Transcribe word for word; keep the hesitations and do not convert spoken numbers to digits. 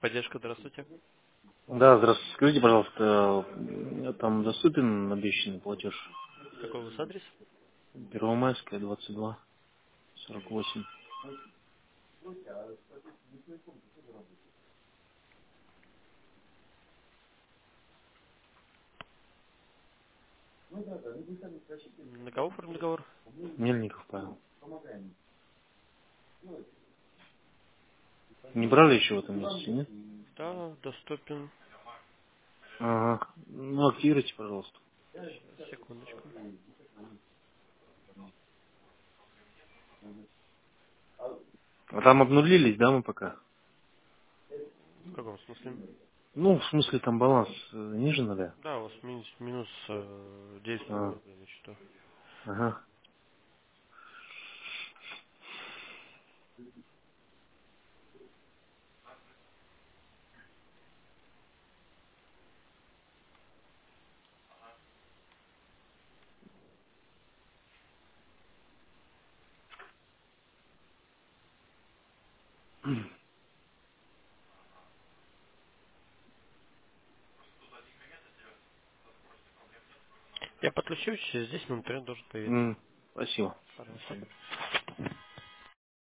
Поддержка, здравствуйте. Да, здравствуйте. Скажите, пожалуйста, э, там доступен обещанный платеж? Какой у вас адрес? Первомайская, двадцать два, сорок восемь. На кого оформлен договор? Мельников Павел. Не брали еще в этом месяце, нет? Да, доступен. Ага. Ну, активируйте, пожалуйста. Сейчас, секундочку. А там обнулились, да, мы пока? В каком смысле? Ну, в смысле, там баланс э, ниже нуля. Да, у вас минус, минус э, девять с половиной А, рублей на счету. ага. Я подключу, через десять минут должен появиться. М, Спасибо. До Пожалуйста. свидания.